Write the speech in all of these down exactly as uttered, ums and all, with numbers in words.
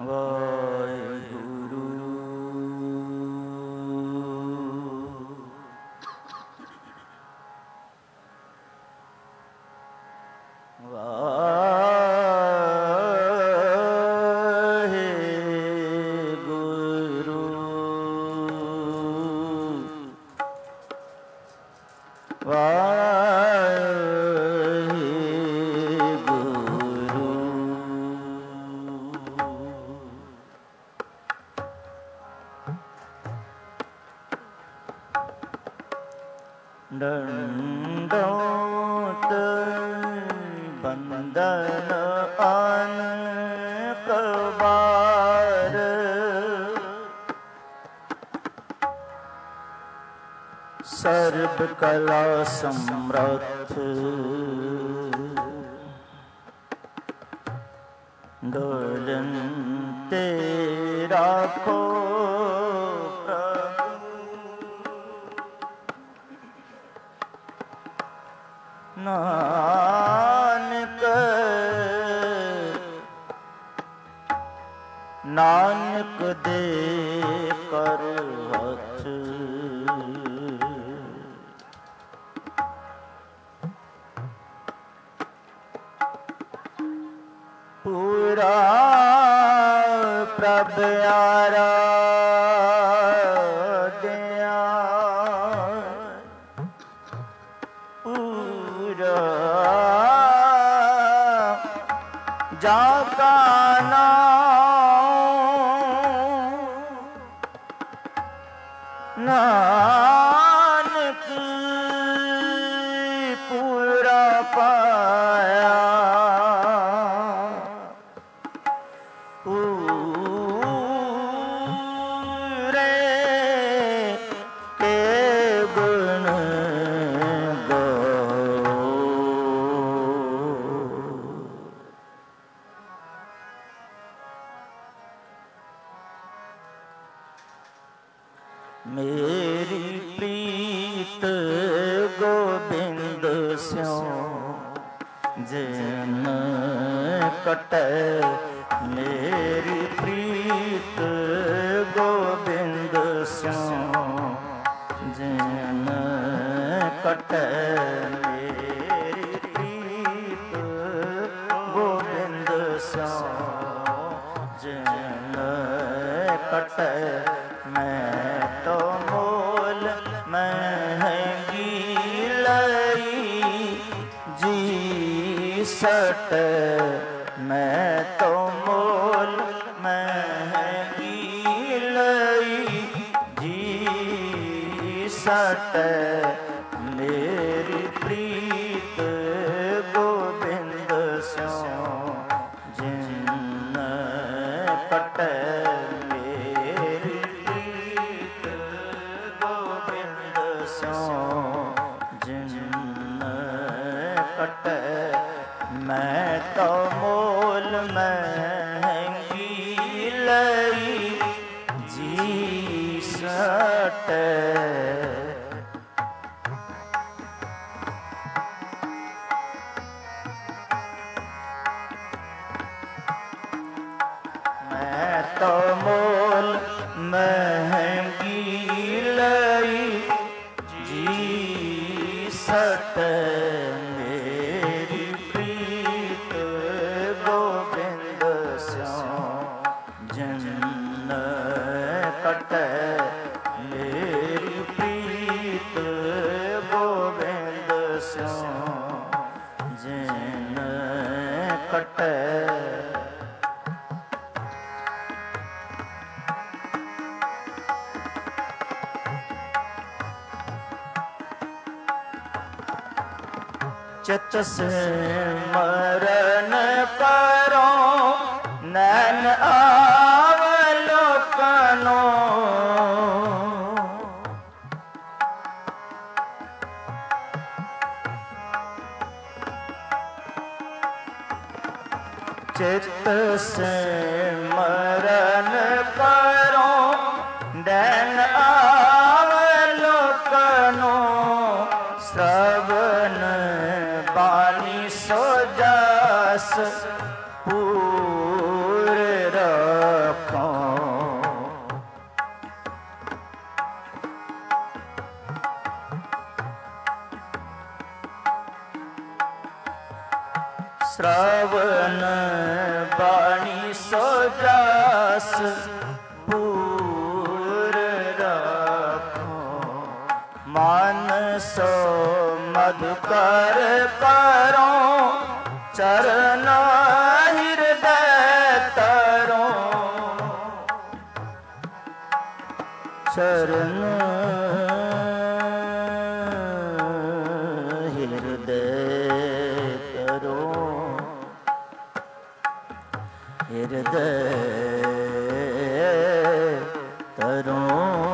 वाहेगुरु वाहेगुरु वाहेगुरु दंडोत बंदन अनेक बार सर्व कला समर्थ डोलते राखो नानक नानक दे कर हथ पूरा प्रभ आरा जाका नानक पूरा पाया पूरे के गुण मेरी प्रीत गोबिंद स्यों जिन कटे मेरी प्रीत गोबिंद स्यों जिन कटे मेरी प्रीत गोबिंद स्यों जिन कटे मैं तो मोल महंगी लई जी सट मैं तो मोल महंगी लई जी सट मेरी प्रीत गोबिंद स्यों जिन कटे मैं तो मोल महंगी लई जी सट मैं तो मोल महंगी लई जी सट मेरी प्रीत गोबिंद स्यों जिन कटे चित से मरण करो नैन आवलोकनो चित से मरण करो नैन आवलोकनो श्रवण बानी सो जास पूर ਸੋ ਜਸ ਪੂਰ ਰੱਖੋ, ਮਨ ਸੋ ਮਦ ਕਰ ਕਰੋ, ਚਰਨ ਹਿਰਦੈ ਤਰੋ, ਚਰਨ ਹਿਰਦੈ ਤਰੋ, ਹਿਰਦੈ ਤਰੋ,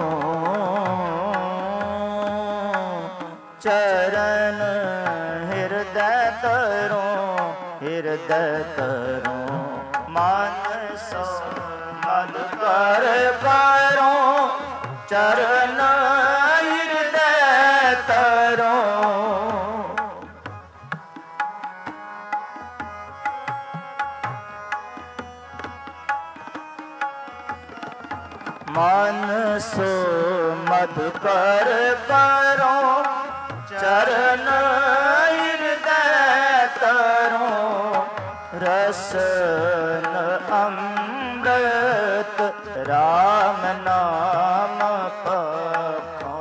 ਚਰਨ ਹਿਰਦੈ ਤਰੋ, ਹਿਰਦੈ ਤਰੋ, ਮਨ ਸੋ ਮਦ ਕਰ ਕਰੋ, ਚਰਨ ਹਿਰਦੈ ਤਰੋ, ਮਨ ਸੋ ਮਦ ਕਰ ਕਰੋ, ਚਰਨ ਹਿਰਦੈ ਤਰੋ, ਰਸਨ ਅੰਮ੍ਰਿਤ ਰਾਮ ਨਾਮ ਪਖੋ,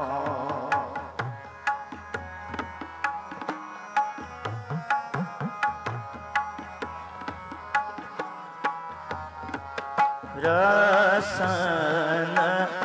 ਰਸਨ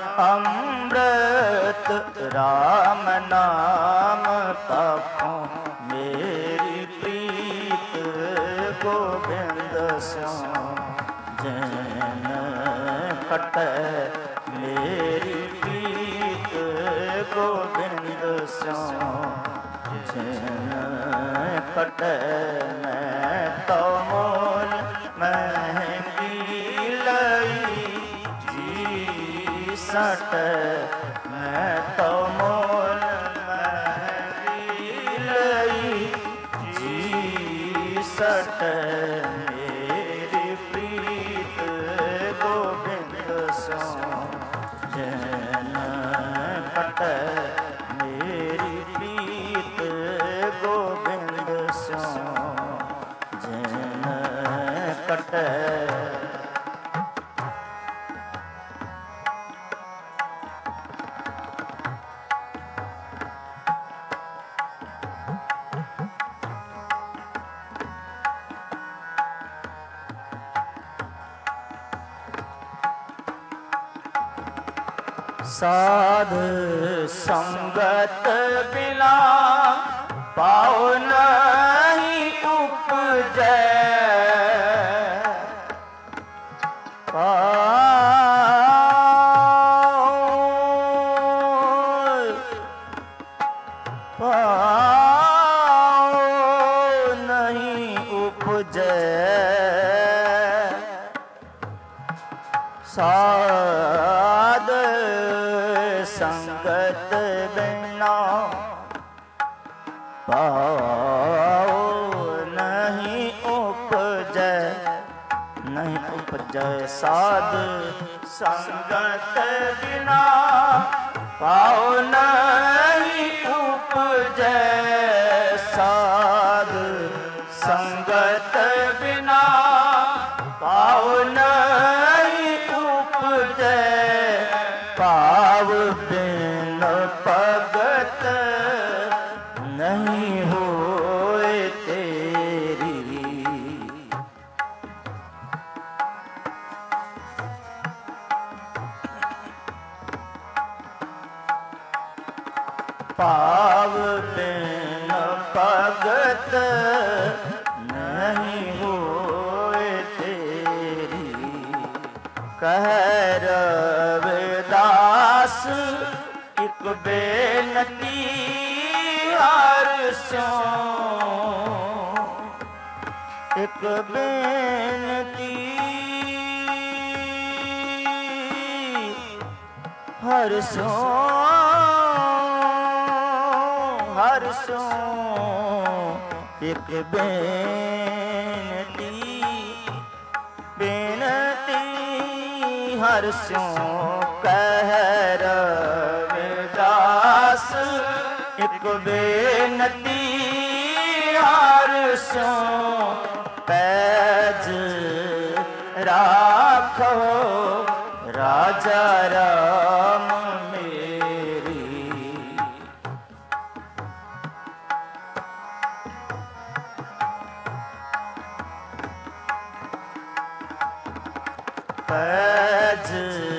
ਅੰਮ੍ਰਿਤ ਰਾਮ ਨਾਮ ਪਖੋ, ਮੇਰੀ ਪ੍ਰੀਤ ਗੋਬਿੰਦ ਸਿਉ ਜਨ ਕਟੈ, ਮੇਰੀ ਪ੍ਰੀਤ ਗੋਬਿੰਦ ਸਿਉ ਜਨ ਕਟੈ, ਮੈਂ ਤੋ ਮੋਲ ਮਹਿੰਗੀ ਲਈ ਜੀ ਸਟ, ਮੈਂ ਤੋ ਮੋਲ ਮਹਿੰਗੀ ਲਈ ਜੀ ਸਟ, ਮੇਰੀ ਪ੍ਰੀਤ ਗੋਬਿੰਦ ਸਿਉ ਜਨ ਕਟੈ, ਮੇਰੀ ਪ੍ਰੀਤ ਗੋਬਿੰਦ ਸਿਉ ਜਨ ਕਟੈ। ਸਾਧ ਸੰਗਤ ਬਿਨਾ ਪਾਉ ਨਹੀਂ ਉਪਜੈ, ਪਾਉ ਪਾਉ ਨਹੀਂ ਉਪਜੈ, ਸਾਧ ਸੰਗਤ ਬਿਨਾ ਪਾਉ ਨਹੀਂ ਉਪਜੈ, ਨਹੀਂ ਉਪਜੈ, ਸਾਧ ਸੰਗਤ ਬਿਨਾ ਪਾਉ ਨਹੀਂ ਉਪਜੈ, ਸਾਧ ਸੰਗਤ ਬਿਨਾ ਪਾਉ ਨਹੀਂ ਉਪਜੈ, ਭਾਵ ਬਿਨ ਭਗਤ ਨਹੀਂ ਹੋਏ ਤੇਰੀ, ਭਾਵ ਬਿਨ ਭਗਤ ਨਹੀਂ ਹੋਏ ਤੇਰੀ, ਕਹਿ ਰਵਿਦਾਸ ਇਕ ਬੇਨਤੀ ਹਰਿ ਸਿਉ, ਇਕ ਬੇਨਤੀ ਹਰਿ ਸਿਉ, ਹਰਿ ਸਿਉ, ਇਕ ਬੇਨਤੀ, ਬੇਨਤੀ ਹਰਿ ਸਿਉ, ਕਹਿ ਰਵਿਦਾਸ ਇਕ ਬੇਨਤੀ ਹਰਿ ਸਿਉ, ਪੈਜ राखो राजा राम मेरी। पैज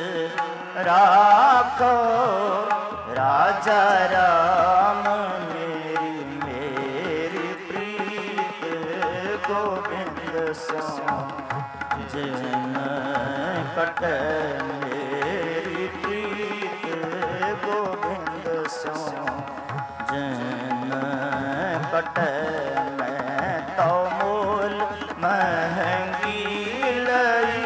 राखो राजा राम मेरी, मेरी प्रीत गोविंद सो जिन कटे। मेरी प्रीत गोविंद सो जिन कटे। मैं तो मूल महंगी लई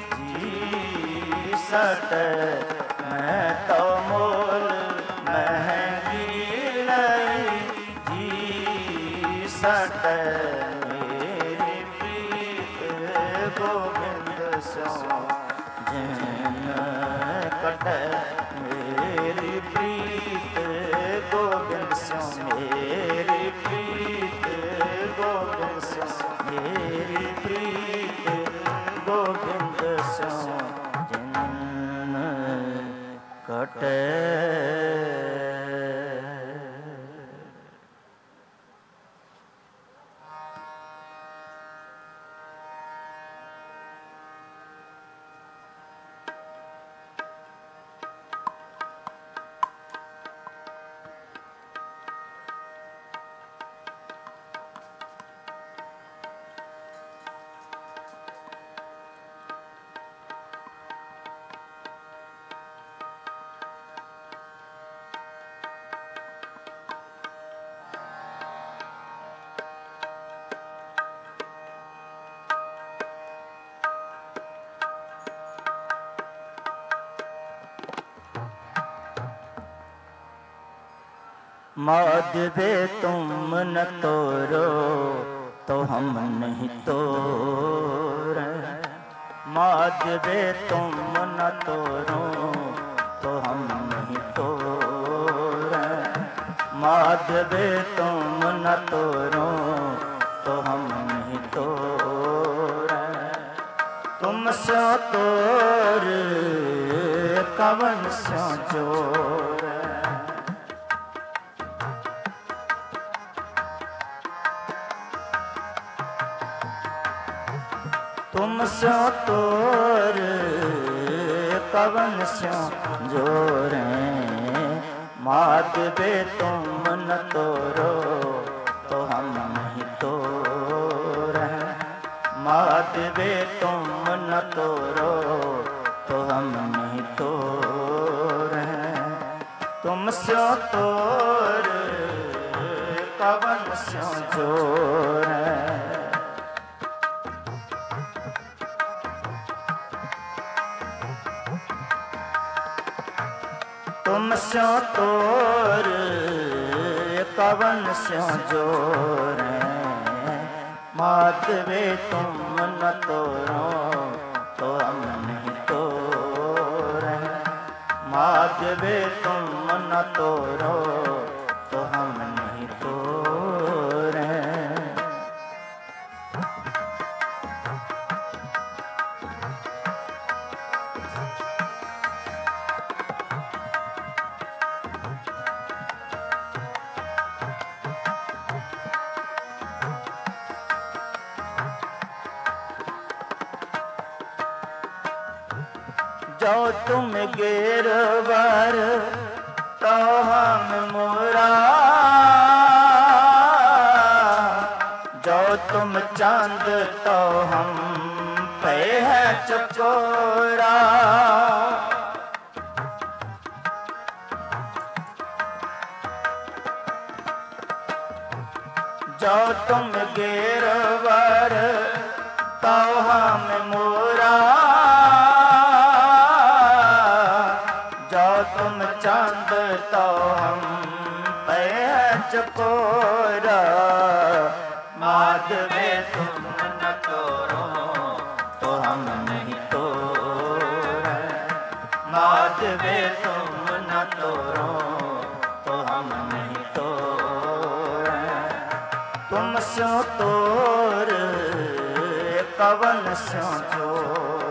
जी सट। मैं तो मूल महंगी लई जी सट। मेरी प्रीत गोविंद सो जिन कटे। मेरी प्रीत गोविंद सो, मेरी प्रीत गोविंद सो, मेरी प्रीत गोविंद सो जिन कटे। माधवे तुम न तोरो तो हम नहीं तोरे। माधवे तुम न तोरो तो हम नहीं तोरे। माधवे तुम न तोरो तो हम नहीं तोरे। तुम सो तोर कवन सो जोर। तुम सो तोर कवन सो जोरे। माधवे तुम न तोरो तो हम नहीं तोरे। माधवे तुम न तोरो तो हम नहीं तोरे। तुम सो तोर कवन सो जोरे। तुम सो तोर कवन सो जोरे। माधवे तुम न तोरो तो हम नहीं तोरे। माधवे तुम न तोरो तो हम नहीं तोरे। जो तुम गिरवर तो हम मोरा। जो तुम चांद तो हम पे है चकोरा। जो तुम गिरवर तो हम मोरा। जो तुम चांद तो हम पे चकोरा। माधवे तुम न तोरो तो हम नहीं तोरे। माधवे तुम न तोरो तो हम नहीं तोरे। तुम सो तोर कवन सो जोर।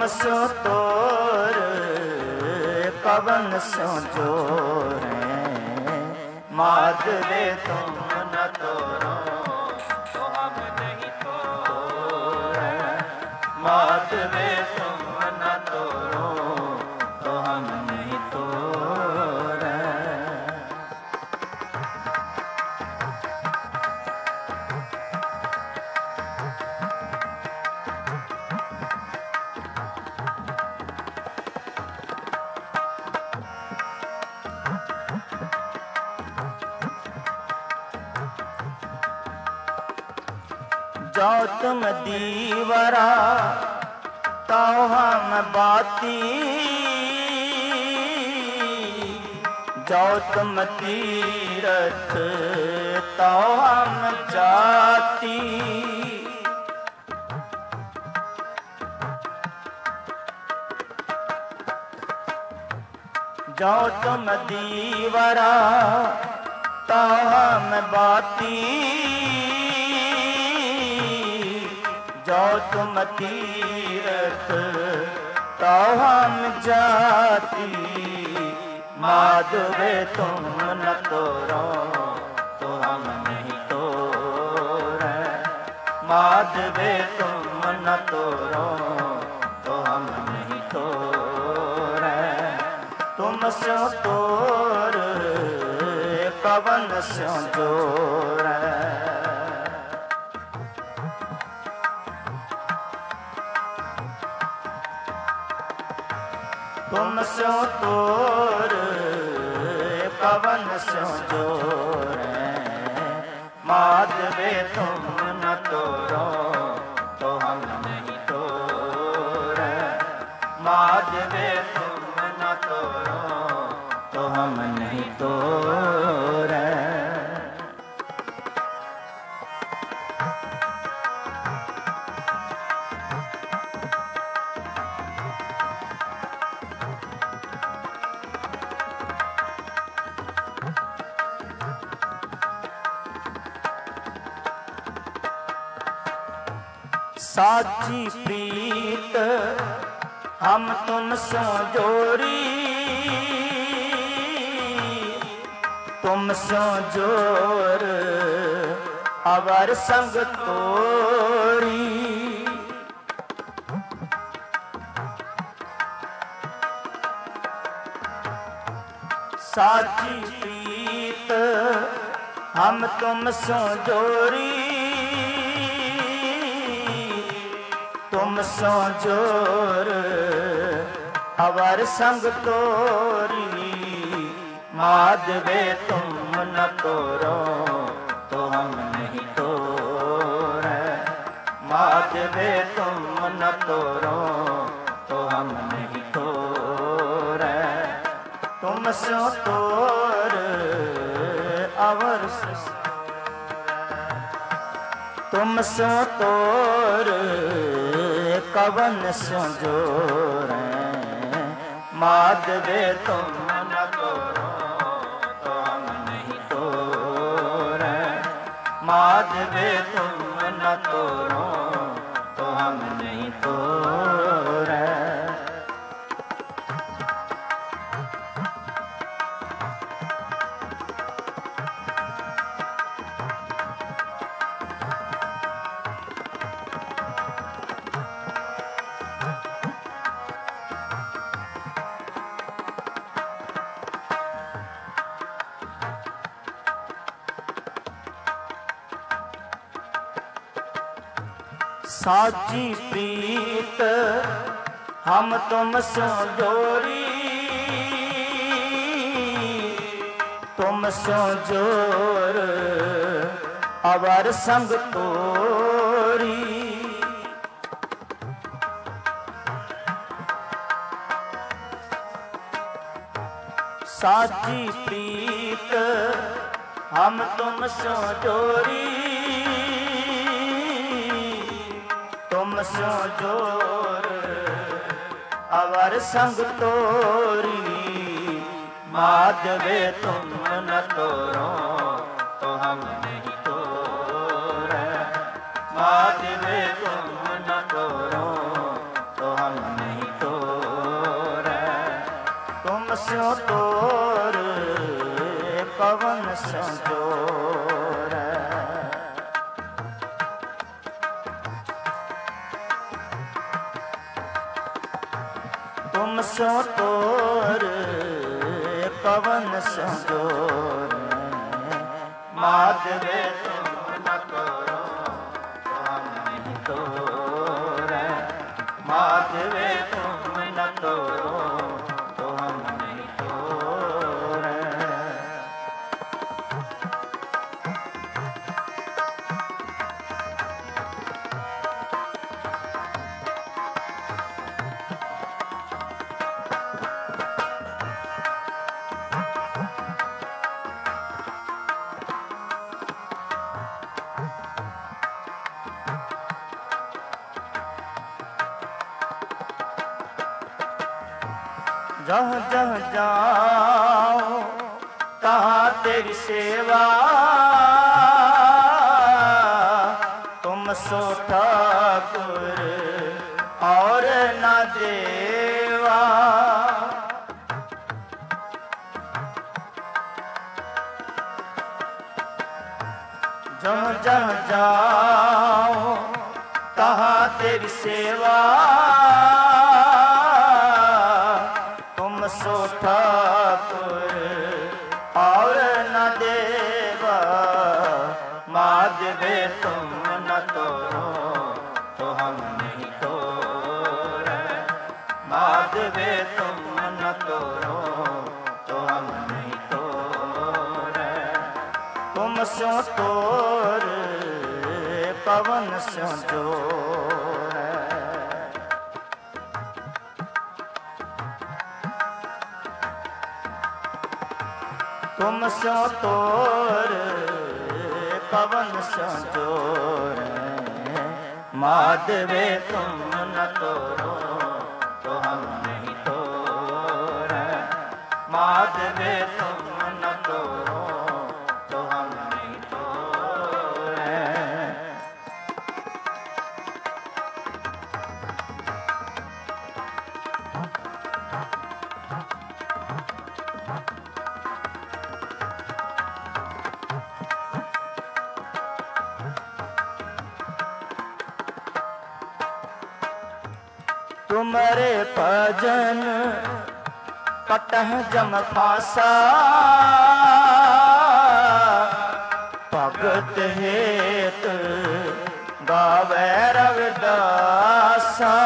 तुम सो तोर पवन सो जोर माधवे तुम न तोरो तो हम नहीं तोर माधवे तुम न तोरो तो हम नहीं तोर। जाओ तुम दीवरा तो हम बाती जाओ तुम तीरथ तो हम जाती जाओ तुम दीवरा तो हम बाती जाओ तुम तीरथ तो हम जाती माधवे तुम न तोरो तो हम नहीं तोर माधवे तुम न तोरो तो हम नहीं तोर। तुम सो तोर पवन सो जोर तुम सो तोर पवन सो जोर माधवे तुम न तोरो तो हम नहीं तोर माधवे तुम न तोरो तो हम नहीं तोर। साची प्रीत हम तुम सो जोरी तुम सो जोर अवर संग तोरी साची प्रीत हम तुम सो जोरी तुम सो जोर अवर संग तोरी माधवे तुम न तोरो तो हम नहीं तोर माधवे तुम न तोरो तो हम नहीं तोर। तुम सो तोर अवर तुम सो तोर कवन सो जोर माधवे तुम न तोरो तो हम नहीं तोर माधवे तुम न तोरो तो हम नहीं तोर। साची प्रीत हम तुम सो जोरी तुम सो जोर अवर संग तोरी साची प्रीत हम तुम सो जोरी तुम सो जोर अवर संग तोरी माधवे तुम न तोरो तो हम नहीं तोर माधवे तुम न तोरो तो हम नहीं तोर पवन सो जोर। तुम सो तोर पवन सो जोर। माधवे तुम न तोरो हम नहीं तोर। माधवे तुम न तोरो तो हम नहीं तोर। जहाँ जहाँ जाओ तहाँ तेरी सेवा। तुम सो ठाकुर और न देवा। जहाँ जहाँ जाओ तहाँ तेरी सेवा। सो ठाकुर और न देवा। माधवे तुम न तोरो तो हम नहीं तोर। माधवे तुम न तोरो तो हम नहीं तोर। तुम सो तोर पवन सो जोर। तुम सो तोर पवन सो जोर। माधवे तुम न तोरो तो हम नहीं तोर। माधवे तुम न तोरो तो हम नहीं तोर। तुम्हारे भजन कटह जम फासा। भगत हेत गावे रविदासा।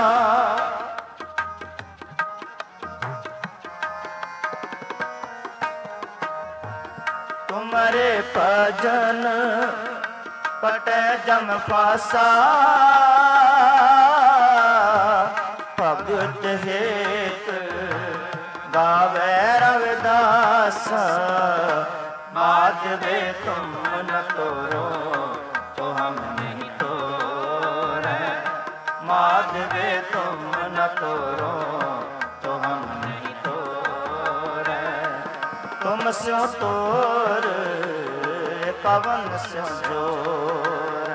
तुम्हारे भजन कटह जम फासा। भगत हेत गावे रविदास। माधवे तुम न तोरो तो हम नहीं तोर। माधवे तुम न तोरो तो हम नहीं तोर। तुम सो तोर पवन सो जोर।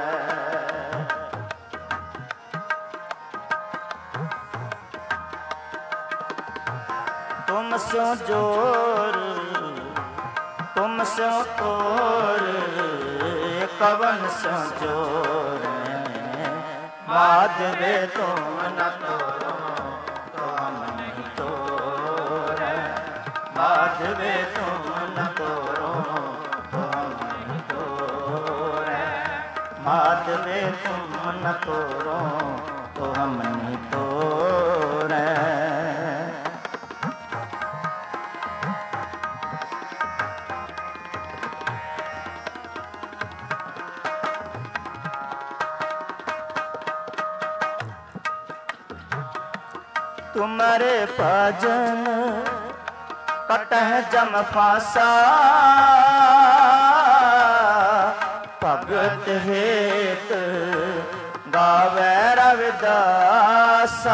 तुम सो जोर तुम सो तोर पवन सो जोर। माधवे तुम न तोरो तो हम नहीं तोर। माधवे तुम न तोरो तो हम नहीं तोर। माधवे तुम न तोरो तो हम नहीं तोर। तुम्हारे भजन कटह जम फासा। भगत हेत गावे रविदासा।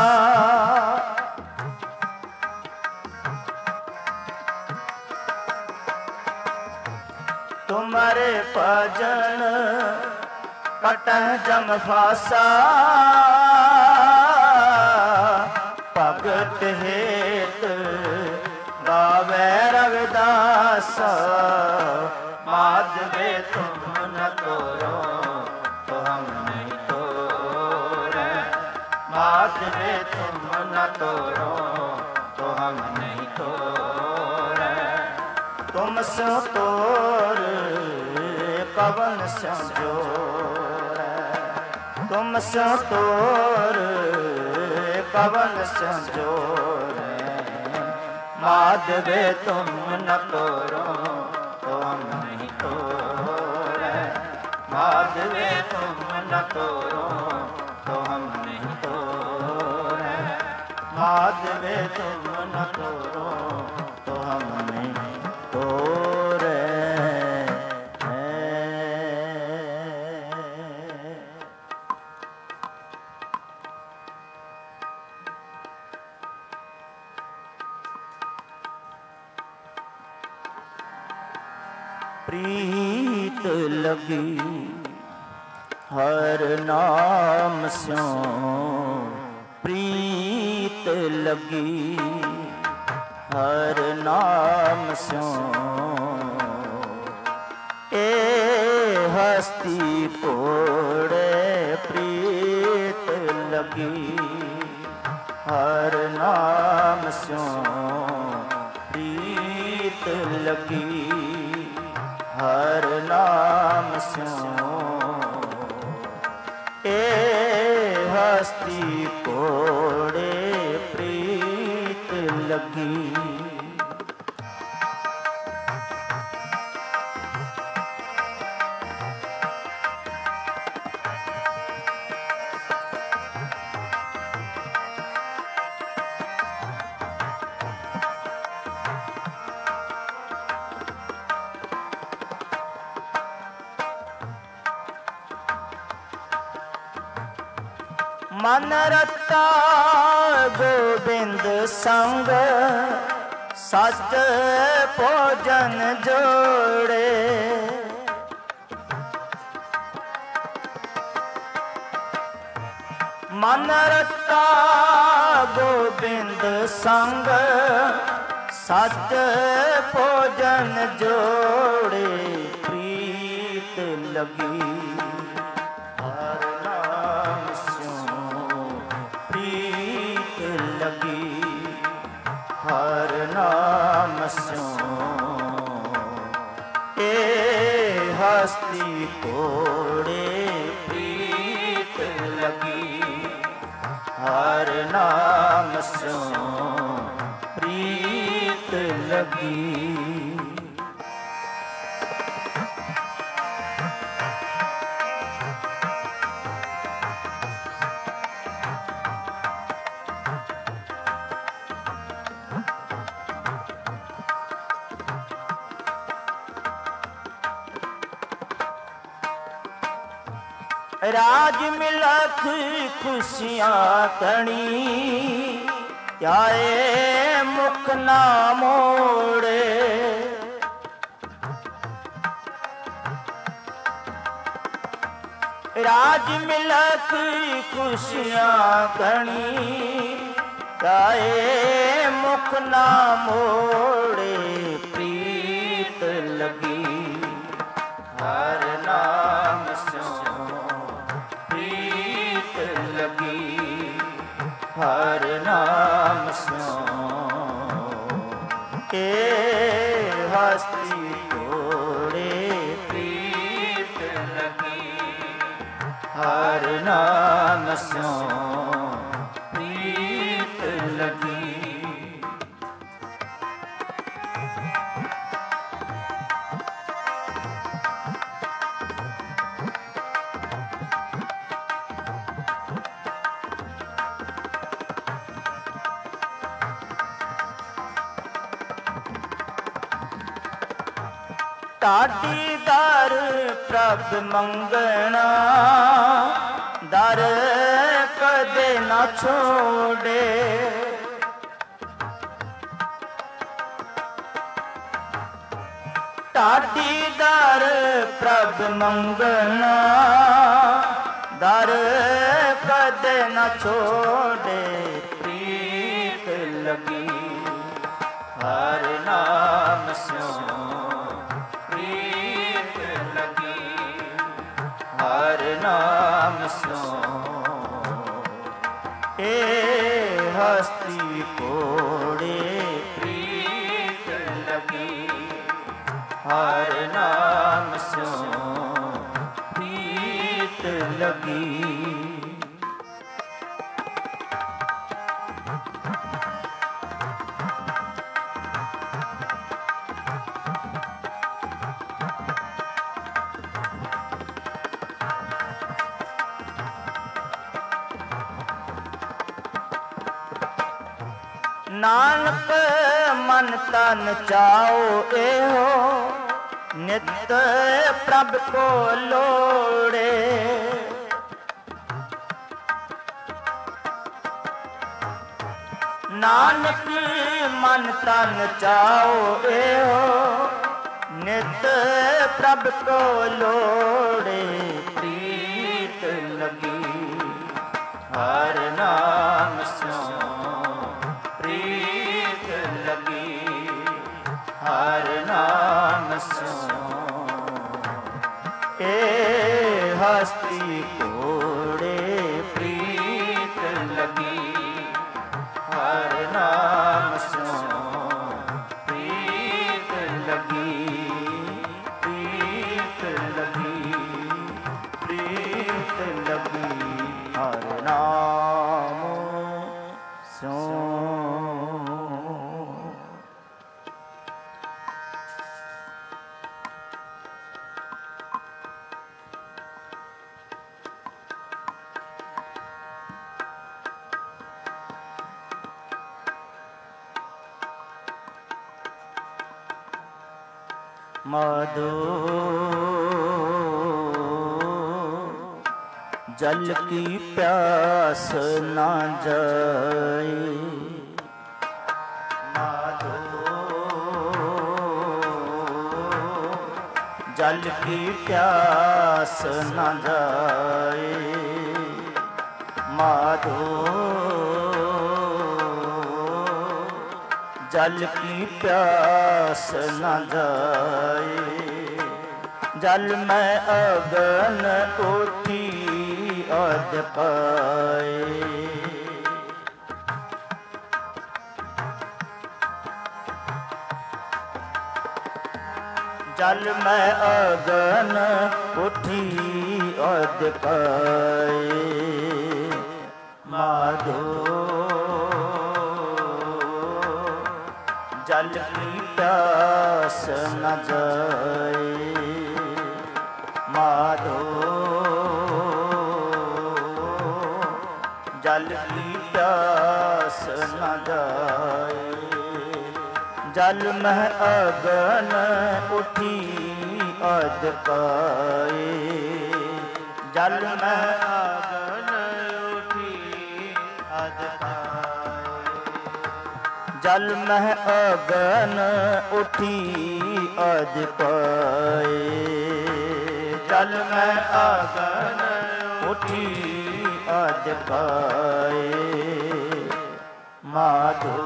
तुम्हारे भजन कटह जम फासा। भगत हेत गावे आसा। माधवे तुम न तोरो तो हम नहीं तोरे। माधवे तुम न तोरो तो हम नहीं तोरे। तुम सो तोर पवन संजोर। तुम सो तोर पवन संजोर। माधवे तुम न तोरो तो हम नहीं तोरे। माधवे तुम न तोरो तो हम नहीं तोरे। माधवे तुम न तोरो तो हम नहीं तोरे। प्रीत लगी हर नाम स्यों। प्रीत लगी हर नाम स्यों। ए हस्ती कोड़े प्रीत लगी हर नाम स्यों। प्रीत लगी हर नाम स्यों। ए हस्ती कोड़े प्रीत लगी। मन रता गोबिंद संग सच भोजन जोड़े। मन रता गोबिंद संग सच भोजन जोड़े। प्रीत लगी हर नाम स्यों। प्रीत लगी हर नाम स्यों। ए हस्ती कोड़े प्रीत लगी हर नाम स्यों। प्रीत लगी। राज मिलख खुशियाँ तणी त्याए मुख ना मोड़े। राज मिलख खुशियाँ तणी त्याए मुख ना मोड़े। प्रीत लगी हर नाम स्यों। प्रीत लगी हर नाम स्यों। के हस्ती कोड़े प्रीत लगी हर नाम स्यों। प्रीत लगी। ताटी दर प्रभ मंगना दर कदे न छोड़े। ताटी दर प्रभ मंगना दर कदे न छोड़े। प्रीत लगी हर नाम स्यों। ਸਿਉ ਏ ਹਸਤੀ ਕੋੜੇ ਪ੍ਰੀਤ ਲਗੀ ਹਰ ਨਾਮ ਸਿਉ ਪ੍ਰੀਤ ਲਗੀ। ਨਾਨਕ ਮਨ ਤਨ ਚਾਓ ਇਹੋ ਨਿਤ ਪ੍ਰਭ ਕੋ ਲੋੜੇ। ਨਾਨਕ ਮਨ ਤਨ ਚਾਓ ਇਹੋ ਨਿਤ ਪ੍ਰਭ ਕੋ ਲੋੜੇ। ਪ੍ਰੀਤ ਲਗੀ ਹਰ ਨਾਮ ਸਿਉ ਪ੍ਰੀਤ ਲਗੀ ਹਰ ਨਾਮ ਸਿਉ ਏ ਹਸਤੀ ਕੋੜੇ ਪ੍ਰੀਤ ਲਗੀ ਹਰ ਨਾਮ ਸਿਉ ਪ੍ਰੀਤ ਲਗੀ ਪ੍ਰੀਤ ਲਗੀ ਪ੍ਰੀਤ ਲਗੀ ਹਰ ਨਾਮ ਸਿਉ। माधो जल की प्यास न जाए। माधो जल की प्यास न जाए। माधो जल की प्यास न जाए। जल में अगन उठी अध पाए। जल में अगन उठी अध पाए। माधो जल की प्यास न जाए। माधो जल की प्यास न जाए। जल में अगन उठी अध पाए। जल में अगन उठी अध पाए। जल में अगन उठी अध पाए। जल में अगन उठी अध पाए। माधो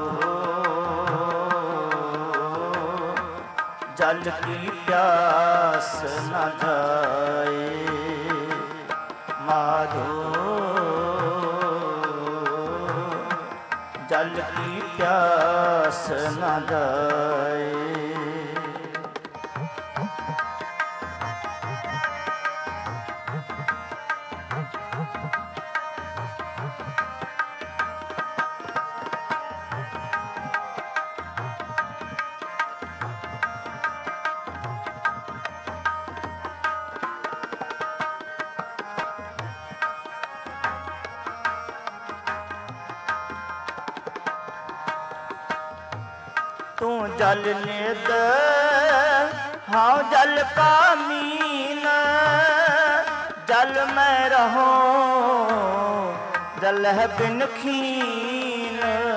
जल की प्यास न जाए। माधो जल की प्यास न जाए। तू जल नित हाँ जल का मीन। जल में रहो जल है बिन खीन।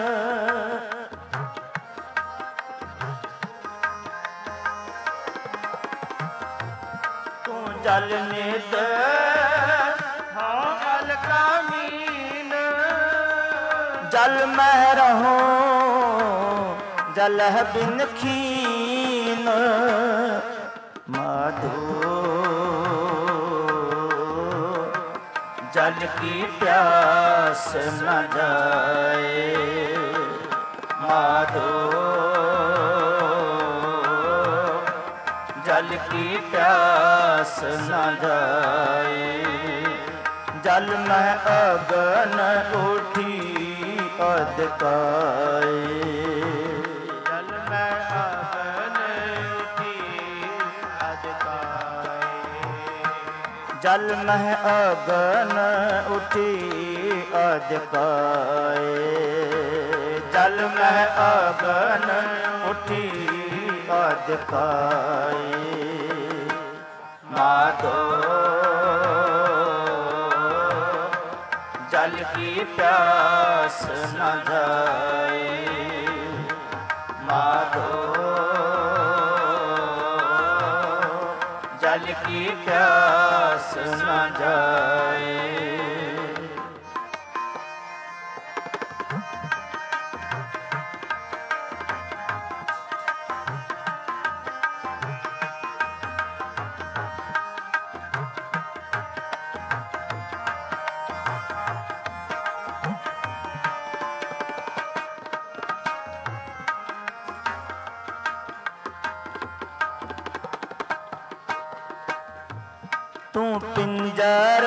तू जल नित हाँ जल का मीन। जल में रहो जल है बिन खीन। माधो जल की प्यास न जाए माधो, जल की प्यास न जाए। जल में अगन उठी अधकाए, जल में अगन उठी अधकाए। जल में अगन उठी अधकाए, जल में अगन उठी अधकाए। माधो जल की प्यास न जाए माधो, जल की प्यास न जाए। तू पिंजर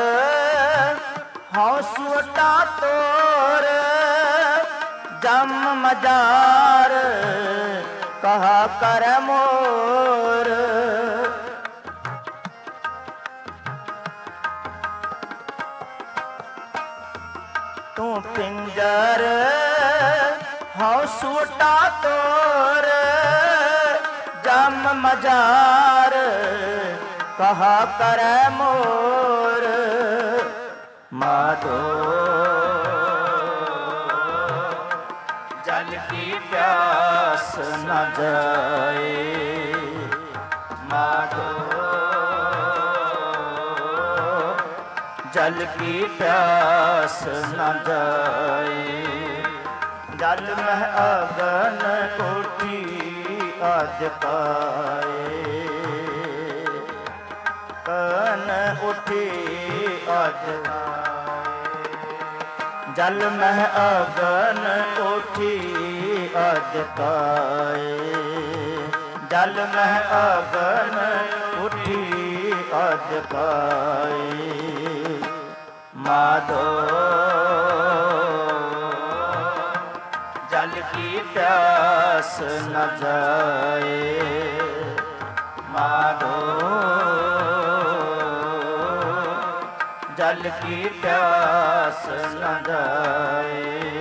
हौसुटा तोर, जम मजार कहा कर मोर। तू पिंजर हौसुटा तोर, जम मजार कहा कर मोर। माधो जल की प्यास न जाए माधो, जल की प्यास न जाए। जल में अगन उठी अधकाए, अगन उठी अधकाए। जल में अगन उठी अधकाए, जल में अगन उठी अधकाए। माधो जल की प्यास न जाए माधो, जल की प्यास न जाए।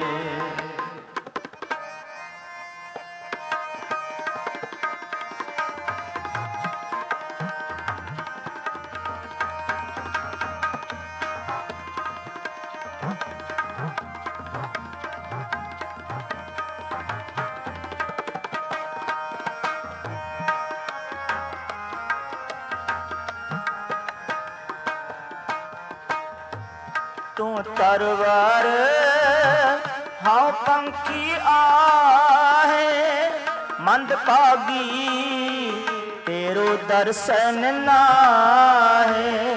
तू तरवार हाँ पंखी आहे, मंदभागी तेरो दर्शन नाहे।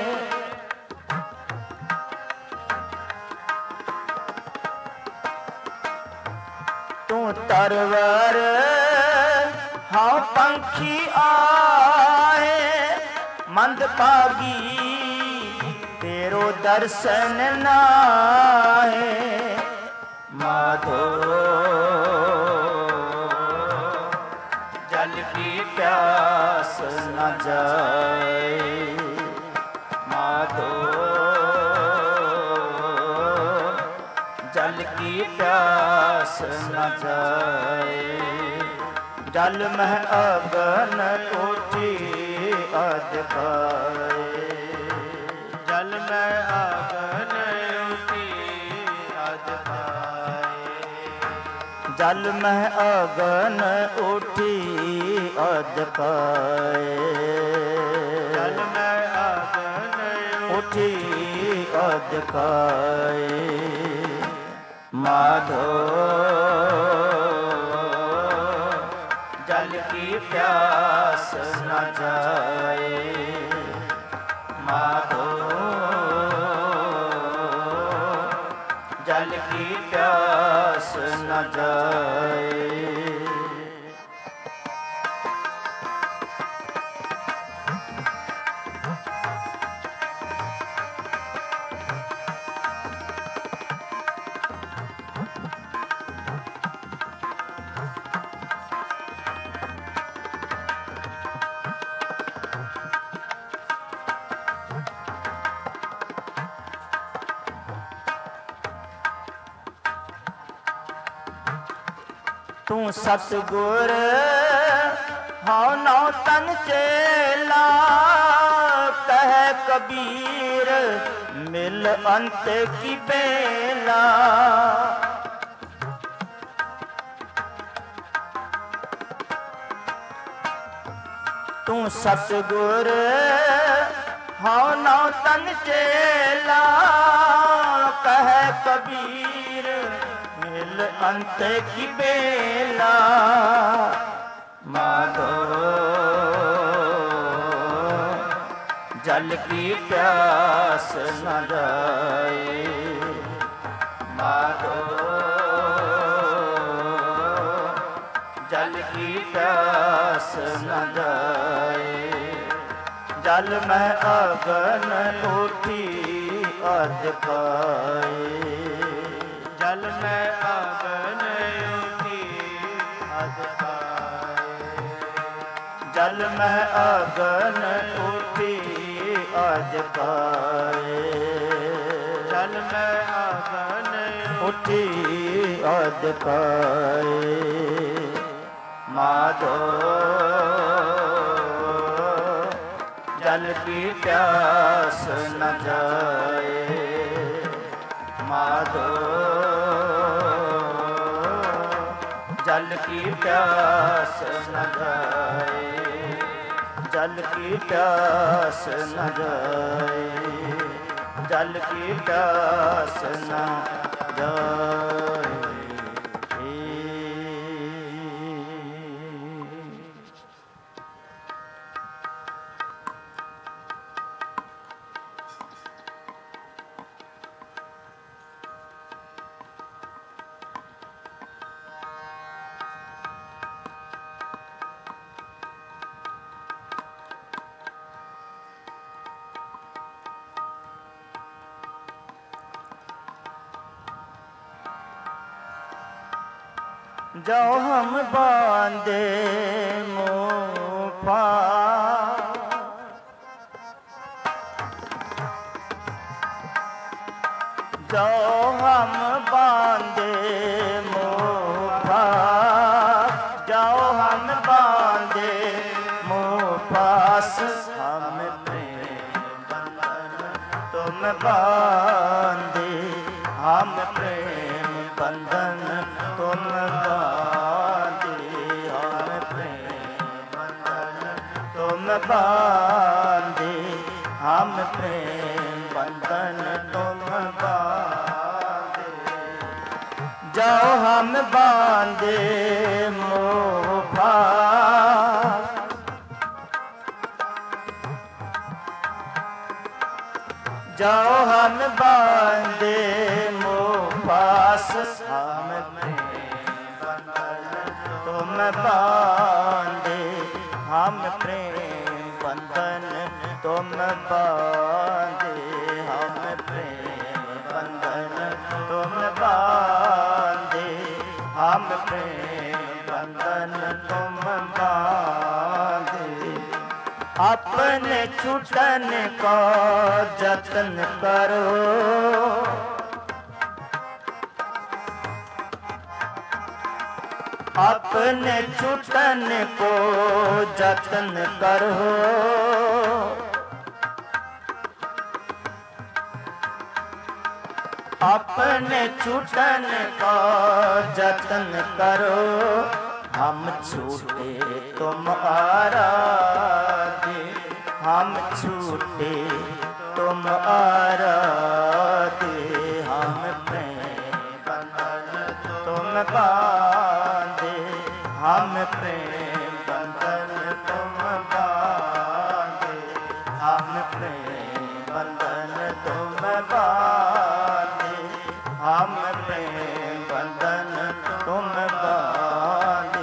तू तरवार हाँ पंखी आहे, मंदभागी तेरो दर्शन नाहे। माधो जल की प्यास न जाए माधो, जल की प्यास न जाए। जल में अगन उठी अधकाए, जल में अगन उठी अधकाए। जल में अगन उठी अधकाए, जल में अगन उठी अधकाए। माधो जल की प्यास न जाए माधो, जल की प्यास न जाए। तू सतगुर हौ नौ तन चेला, कह कबीर मिल अंत की बेला। तू सतगुर हौ नौ तन चेला, कह कबीर मिल अंत की बेला। माधो जल की प्यास न जाए। माधो जल की प्यास न जाए। जल में अगन उठी अधकाए। जल में अगन उठी अधकाए। जल में अगन उठी अधकाए। जल में अगन उठी अधकाए। माधो जल की प्यास न जाए। माधो जल की प्यास न जाए। जल की प्यास न जाए। जल की प्यास न जाए। जो हम बांधे मुँह जो हम बांधे मुँह जो हम बांधे मुँह पास हम प्रेम बंधन तुम बांधे। हम प्रेम बंधन तुम बांधे। हम प्रेम बंधन तुम बांधे। हम प्रेम बंधन तुम बांधे। जो हम बांधे मोह फास जो हम बांधे मोह पास। हम प्रेम बंधन तुम बांधे। हम प्रेम बंधन तुम बांधे। हम प्रेम बंधन तुम बांधे। हम प्रेम बंधन तुम बांधे। अपने छूटन को जतन करो। अपने छूटन को जतन करो। अपने छूटन को जतन करो। हम छूटे तुम आराधे। हम छूटे तुम आराधे। हम प्रेम बंधन तुम बांधे। हम प्रेम बंधन तुम बांधे। हम प्रेम बंधन तुम बांधे। हम प्रेम बंधन तुम बांधे।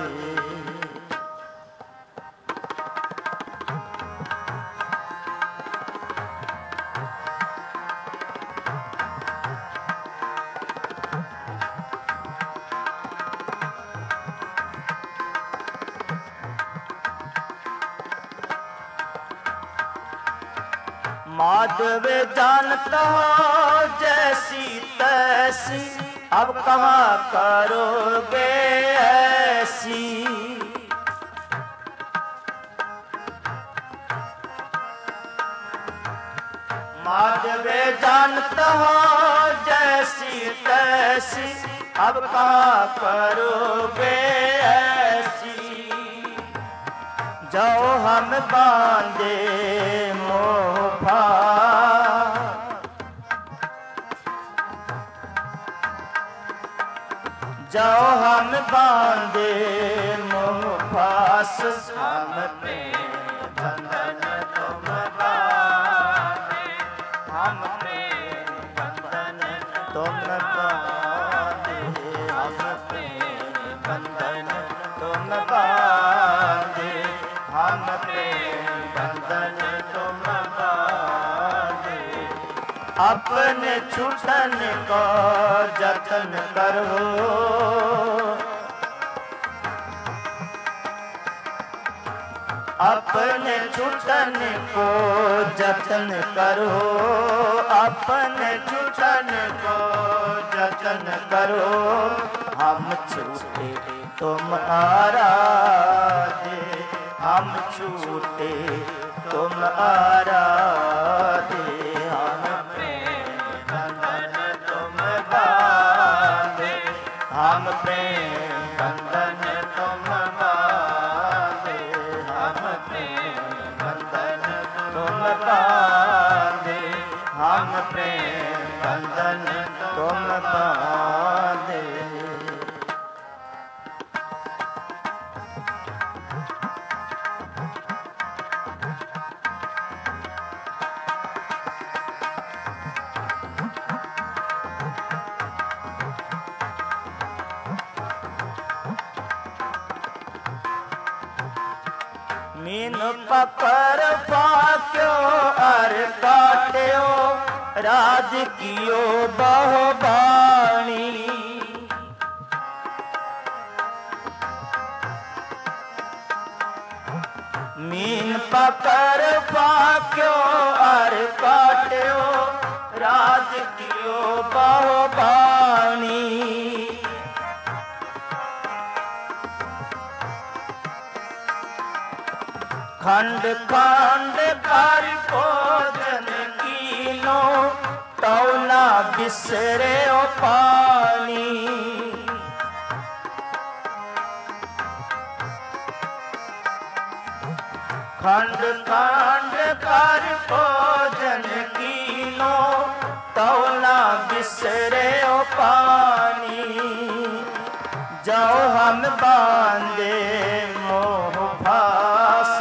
माधव जानता हो जैसी तैसी, अब कहाँ करोगे ऐसी। माधव जानता हो जैसी तैसी, अब कहाँ करोगे ऐसी। जाओ हम बांधे मोह फास, जाओ हम बांधे मोह फास। हम प्रेम बंधन तुम बांधे, हम प्रेम बंधन तुम बांधे, हम प्रेम बंधन तुम बांधे, हम प्रेम बंधन तुम बांधे। अपने छूटन को जतन करो, अपने छूटन को जतन करो, अपने छूटन को जतन करो। हम छूटे तुम आराधे, हम छूटे तुम आराधे। हम प्रेम बंधन तुम बांधे, हम प्रेम बंधन तुम बांधे, हम प्रेम बंधन तुम बांधे, हम प्रेम बंधन तुम बांधे। मीन पकड़ पाक्यो अर काट्यो, राज कियो बहु बाणी। मीन पकड़ पाक्यो अर काट्यो, राज कियो बहु बाणी। खंड खंड कर भोजन कीनो, तौ ना बिसरे ओ पानी। खंड खंड कर भोजन कीनो, तौ ना बिसरे ओ पानी। जाओ हम बांधे मोह फास,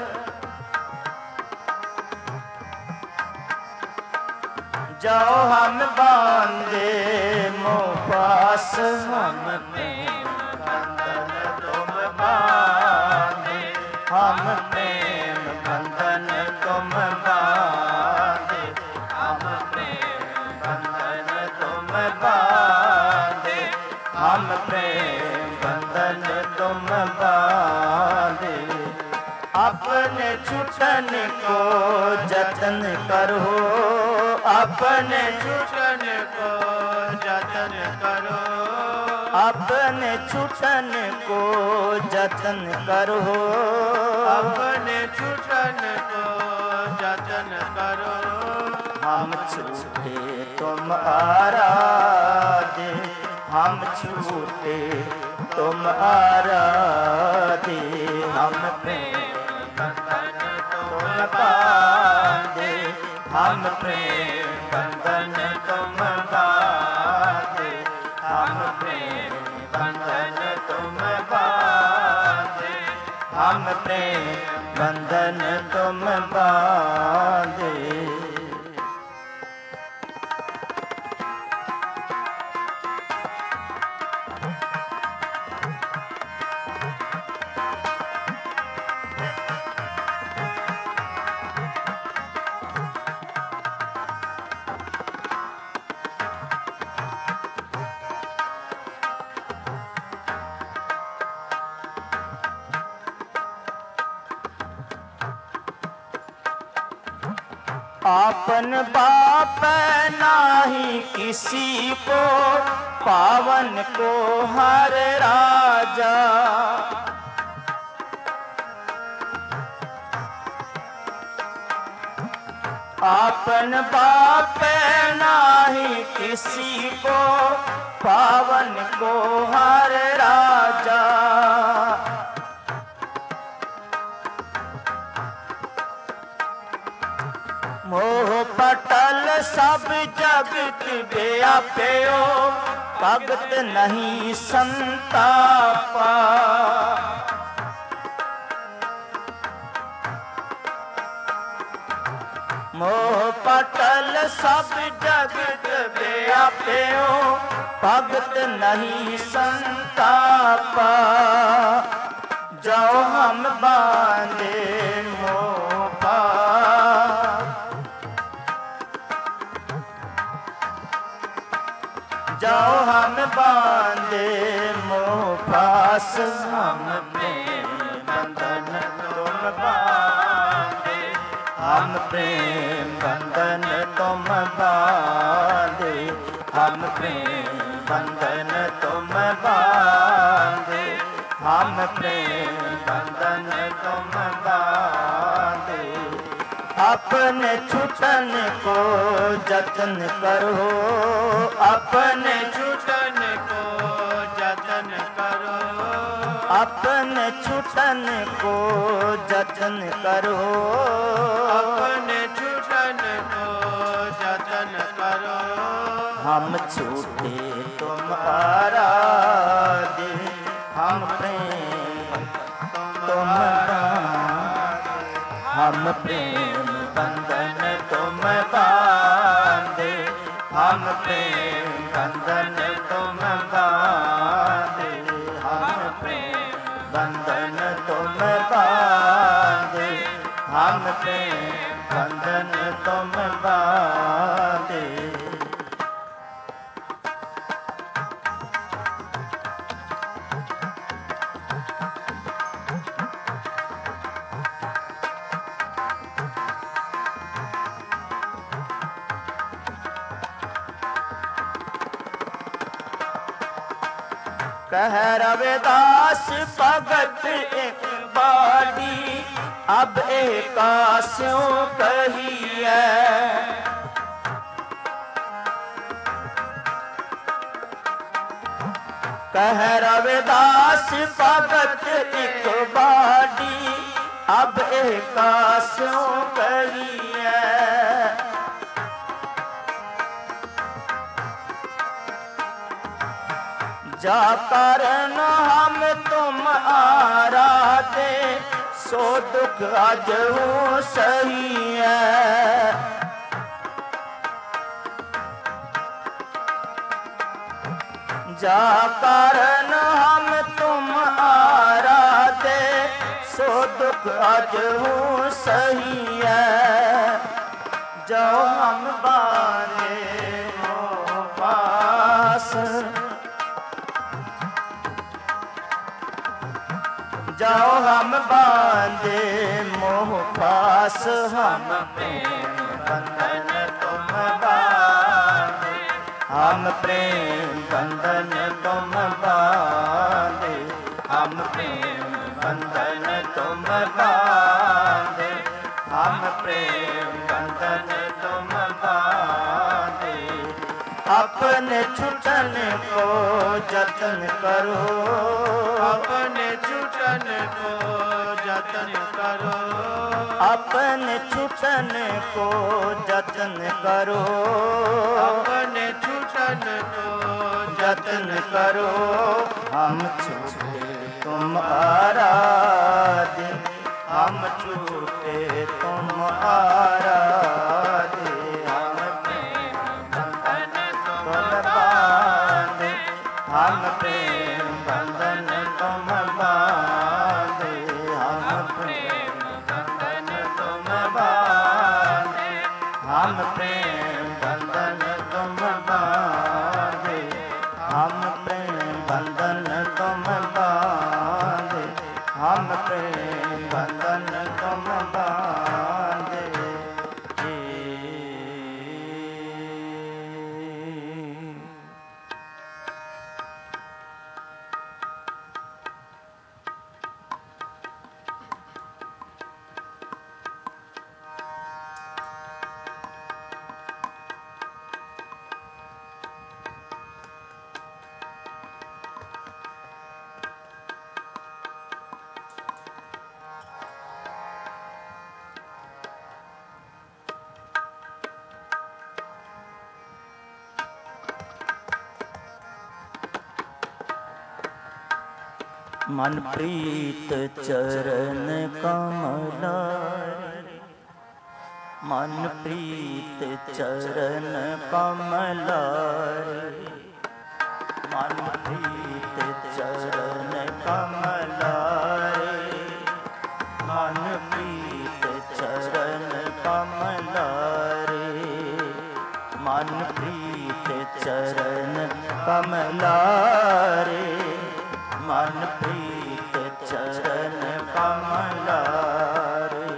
जाओ हम बांधे मोह फास। हम प्रेम बंधन तुम बांधे, हम प्रेम बंधन तुम बांधे, हम प्रेम बंधन तुम बांधे, हम प्रेम बंधन तुम बांधे। अपने छूटन को जतन करो, अपने छूटन को जतन करो, अपने छूटन को जतन करो, अपने छूटन को जतन करो। हम छूटे तुम आराधे, हम छूटे तुम आराधे। हम प्रेम बंधन तुम बांधे, हम प्रेम बंधन तुम बांधे, हम प्रेम बंधन तुम बांधे, हम प्रेम बंधन तुम बांधे। आपन बाप नाही किसी को, पावन को हर राजा। आपन बाप नाही किसी को, पावन को हर राजा। मोह पटल सब जगत व्याप्यो, भगत नहीं संतापा। मोह पटल सब जगत व्याप्यो, भगत नहीं संतापा। जो हम बांधे मोह पास, जाओ हम बांधे मोह पास। हम प्रेम बंधन तुम बांधे, हम प्रेम बंधन तुम बांधे, हम प्रेम बंधन तुम बांधे, हम प्रेम बंधन तुम बांधे। अपने छुटन को जतन करो, अपने छुटन को जतन करो, अपने छुटन को जतन करो, अपने छुटन को जतन करो। हम छूटे तुम आराधे, हम प्रेम तुम बांधे, हम प्रेम बंधन तुम बांधे, हम प्रेम बंधन तुम बांधे, हम प्रेम बंधन तुम बांधे, हम प्रेम बंधन तुम बांधे। कह रविदास भगत एक बाड़ी, अब एकास्यों कही है। कह रविदास भगत एक बाड़ी, अब एकास्यों कही है। जा कारण हम तुम आराधे, सो दुख आज हो सही है। जा कारण हम तुम आराधे, सो दुख आज हो सही है। जो हम बारे मोह पास, जाओ हम बांधे मोह पास। हम प्रेम बंधन तुम बांधे, हम प्रेम बंधन तुम बांधे, हम प्रेम बंधन तुम बांधे, हम प्रेम बंधन तुम बांधे। अपने छुटन को जतन करो, अपने छुटन को जतन करो, अपने छुटन को जतन करो, अपने छुटन को जतन करो। हम छूटे तुम आराधे, हम छूटे तुम आराधे, हम प्रेम बंधन तुम बांधे, हम प्रेम बंधन तुम बांधे, हम प्रेम बंधन तुम बांधे, हम प्रेम बंधन तुम बांधे, हम प्रेम बंधन तुम बांधे, हम प्रेम बंधन तुम बांधे। मन प्रीत चरण कमलारे, मन प्रीत चरण कमलारे, मन प्रीत चरण कमलारे, मन प्रीत चरण कमलारे, मन प्रीत चरण कमलारे, मन प्रीत चरण कमलारे।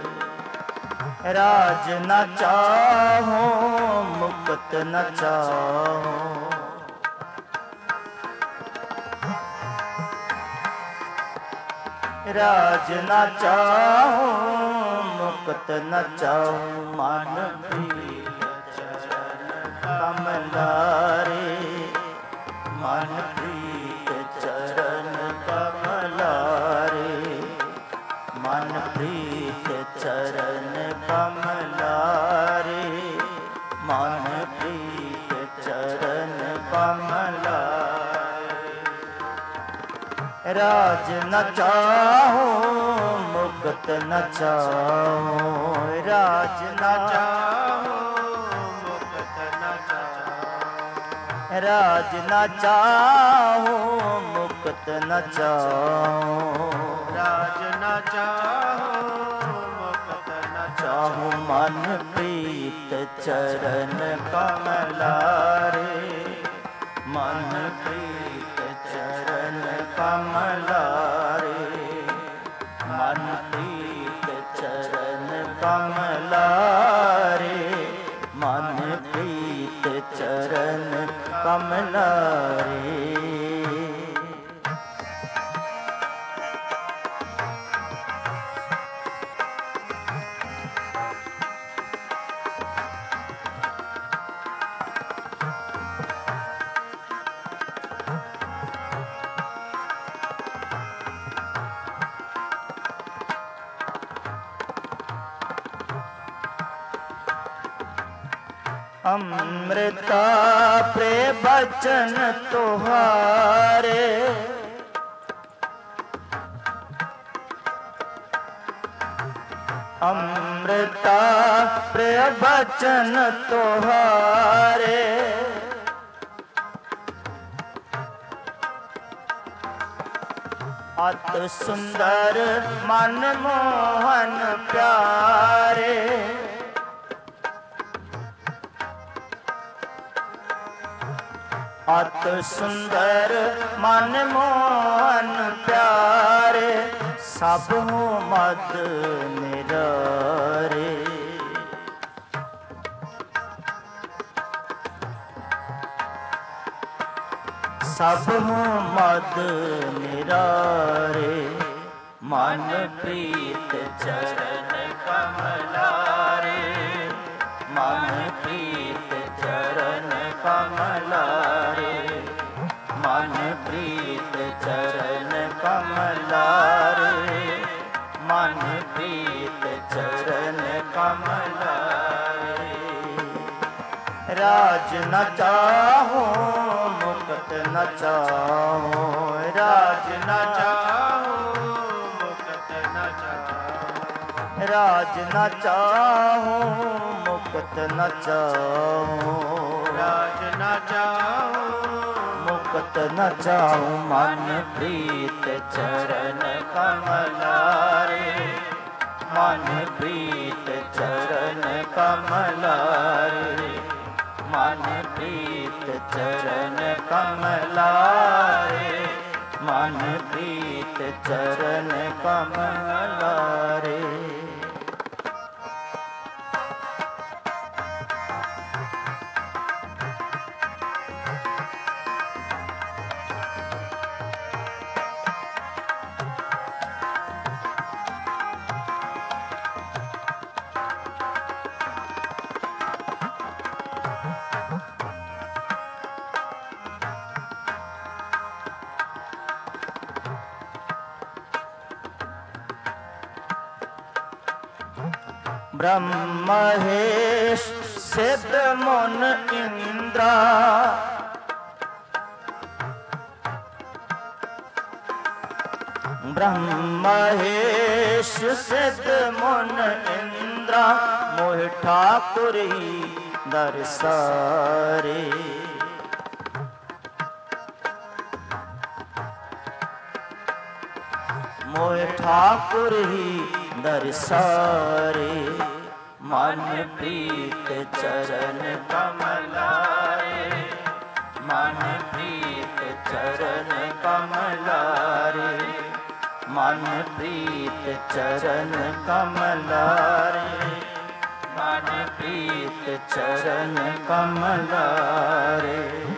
राज न चाहो मुक्त न चाहो, राज न चाहो मुक्त न चाहो, मन प्रीत चरण कमलारे, मन प्रीत चरण कमलारे, मन प्रीत चरण कमलारे, मन प्रीत चरण कमलारे। राज न चाहो मुक्त न चाहो, राज न चाहो मुक्त न चाहो, राज न चाहो मुक्त न चाहो, राज न चाहो मुक्त न चाहो, मन प्रीत चरण कमलारे, मन प्रीत चरण कमलारे, मन प्रीत चरण कमलारे, मन प्रीत चरण कमलारे। अमृता प्रे बचन तुहारे, अमृता प्रे बचन तुहारे, अत सुंदर मन मोहन प्यारे, अत सुंदर मन मोहन प्यारे, सब हो मद निरारे, सब हो मद निरारे, मन प्रीत चरण कमलारे, मन प्रीत चरण कमलारे, मन प्रीत चरण कमलारे, मन प्रीत चरण कमलारे। राज न चाहो मुक्त न चाहो, राज न चाहो मुक्त न चाहो, राज न चाहो मुक्त न चाहो, राज न चाहो मुक्त न चाहो, मन प्रीत चरण कमलारे, मन प्रीत चरण कमलारे, मन प्रीत चरण कमलारे, मन प्रीत चरण कमलारे। ब्रह्म महेश सिद्ध मुन इंद्रा, ब्रह्म महेश सिद्ध मुन इंद्रा मोहि ठाकुर ही दरसारे। मोहि ठाकुर ही दरसारे। मन प्रीत चरण कमलारे। मन प्रीत चरण कमलारे। मन प्रीत चरण कमलारे। मन प्रीत चरण कमलारे।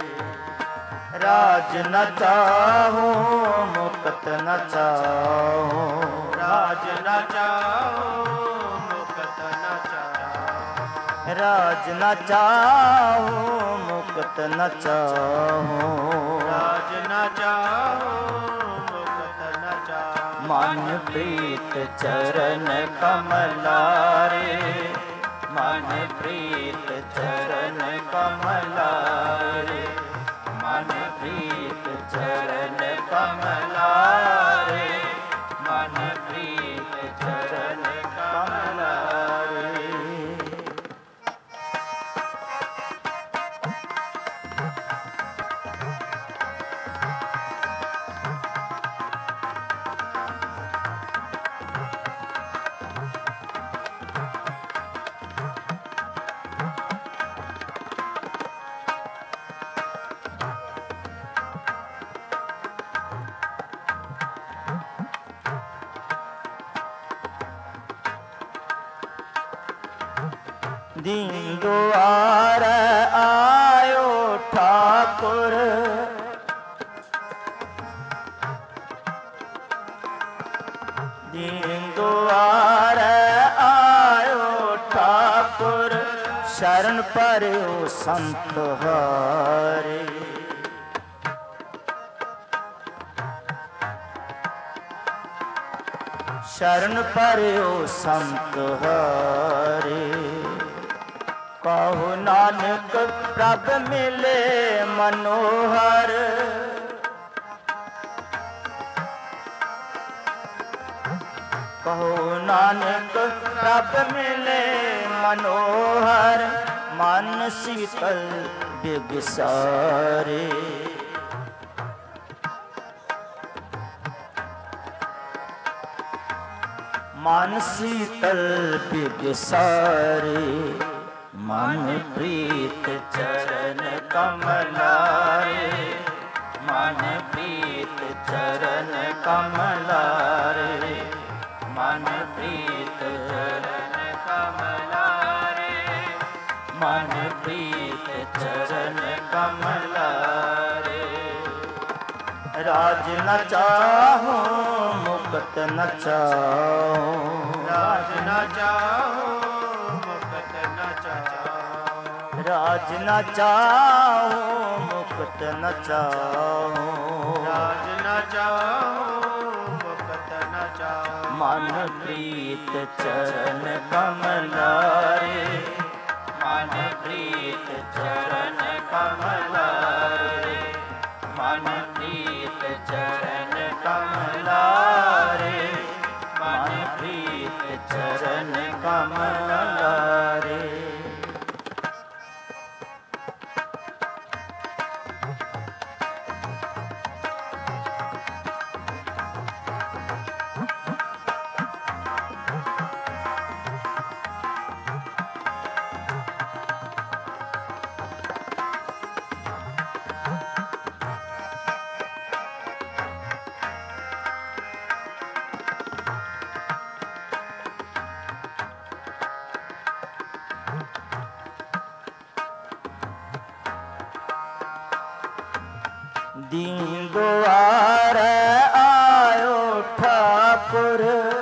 राज न चाहो मुक्त न चाहो। राज न चाहो मुक्त न चाहो। राज न चाहो मुक्त न चाहो। राज न चाहो मुक्त न चाहो। मन प्रीत चरण कमलारे। मन प्रीत चरण कमलारे। मन प्रीत चरण कमलारे। मन प्रीत चरण कमलारे। दीन दुआर आयो ठाकुर। दीन दुआर आयो ठाकुर। शरण पर्यो संत हारे। शरण पर्यो संत हारे। कहो नानक प्रभ मिले मनोहर। कहो नानक प्रभ मिले मनोहर। मन शीतल बिगसारे। मन शीतल बिगसारे। मन प्रीत चरण कमलारे। मन प्रीत चरण कमलारे। मन प्रीत चरण कमलारे। मन प्रीत चरण कमलारे। राज न चाहो मुक्त न चाहो। राज न चाहो मुक्त न चाहो। राज न चाहो मुक्त न चाहो। राज न चाहो मुक्त न चाहो। मन प्रीत चरण कमलारे। मन प्रीत चरण कमलारे। मन प्रीत चरण कमलारे। मन प्रीत चरण कमलारे। दीन दुआर आयो ठाकुर।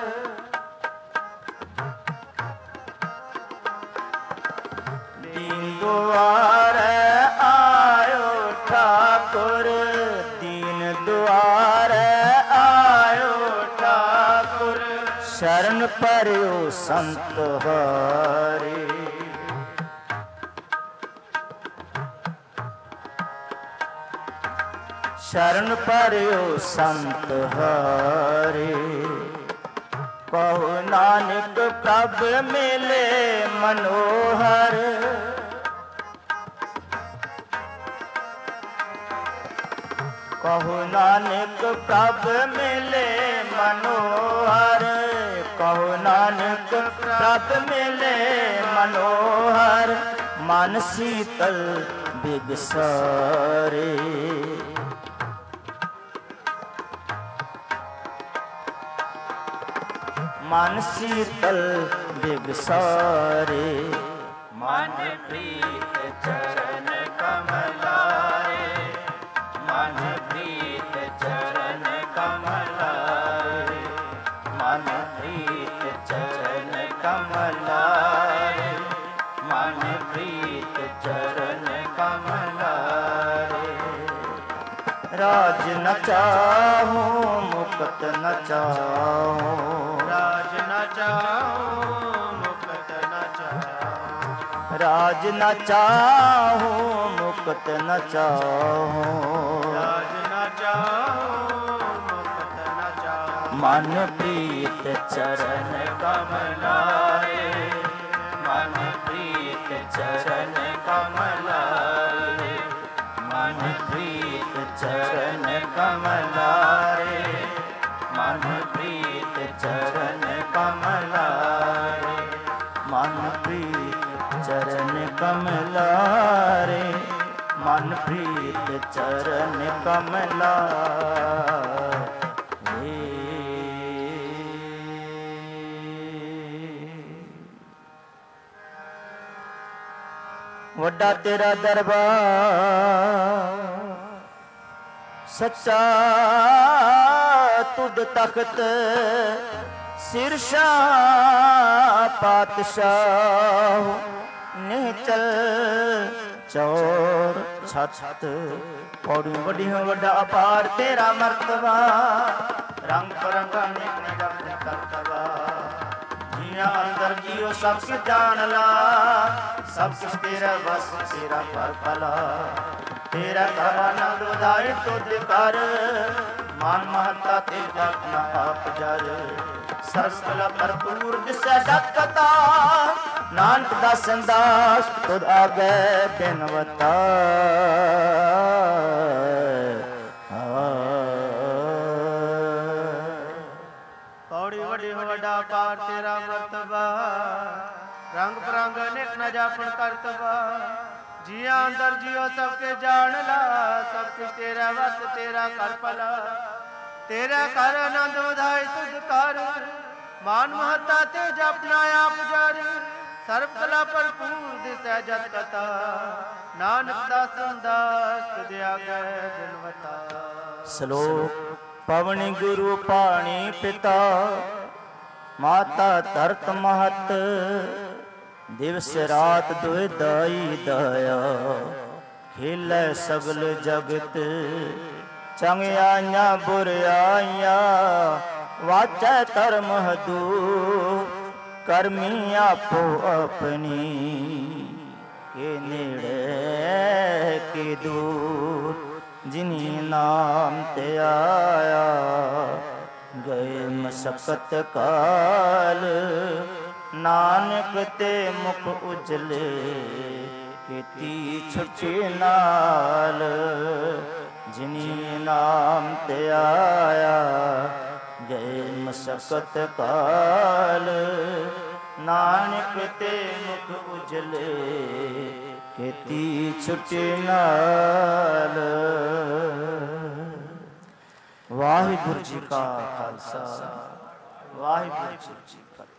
दीन दुआर आयो ठाकुर। दीन दुआर आयो ठाकुर। शरण पर्यो संत हारे। शरण पर्यो संत हारे। कहु नानक प्रभ मिले मनोहर। कहु नानक प्रभ मिले मनोहर। कहु नानक प्रभ मिले मनोहर। मन शीतल बिगसारे। मन शीतल बिगसारे। मन प्रीत चरण कमलारे। मन प्रीत चरण कमलारे। मन प्रीत चरण कमलारे। मन प्रीत चरण कमलारे। राज न चाहूं मुक्त न चाहूं। राज न चाहूं मुक्त न चाहूं। राज न चाहूं मुक्त न चाहूं। राज न चाहूं मुक्त न चाहूं। मन प्रीत चरण कमलारे। मन प्रीत चरण कमलारे। मन प्रीत चरण कमलारे। मन प्रीत चरण कमलारे। मन प्रीत चरण कमलारे। मन प्रीत चरण कमलारे। वड्डा तेरा दरबार सच्चा तुद तख्त। सिरशाह पातशाह निचल चौर छत। पौड़ी वड्डी हो वड्डा अपार तेरा मर्तबा। रंग परंगा नेक निगम करतबा। जिया अंदर जियो सब कुछ जान ला। सब कुछ तेरा बस तेरा पर भला। तेरा आनंद उदाय तुद कर। मान महता तेरा अपना आप जर। सरसला भरपूर दिसै डकता। नानक दा संदास तुद आगे बिनवता। पौड़ी वड्डी हो वड्डा पार तेरा मर्तबा। रंग परंग अनेक न जापन करतबा। जिया अंदर जियो सबके जान ला। सब कुछ तेरा वस तेरा कर भला। तेरा कर आनंद उधाय तुझ कर। मान महता तेज अपना आप जर। सर्व कला भरपूर दिसै जत कथा। नानक दा संदास तुझ आगे बिनवता। श्लोक पवनि गुरु पाणी पिता। माता धरत महत। दिवस रात दुहि दाई दया। खेलै सगल जगत। चंगियाइयां बुराइयां वाचै धर्म दूर। करमी आपो अपनी के नेड़े के दूर। जिनी नाम ते आया गए मशक्कत काल। नानक ते मुख उजले खेती छुट्टी नाल। जिनी नाम ते आया गए मशक्कत काल। नानक ते मुख उजले खेती छुट्टी नाल। वाहिगुरु जी का खालसा वाहिगुरु जी की फतेह।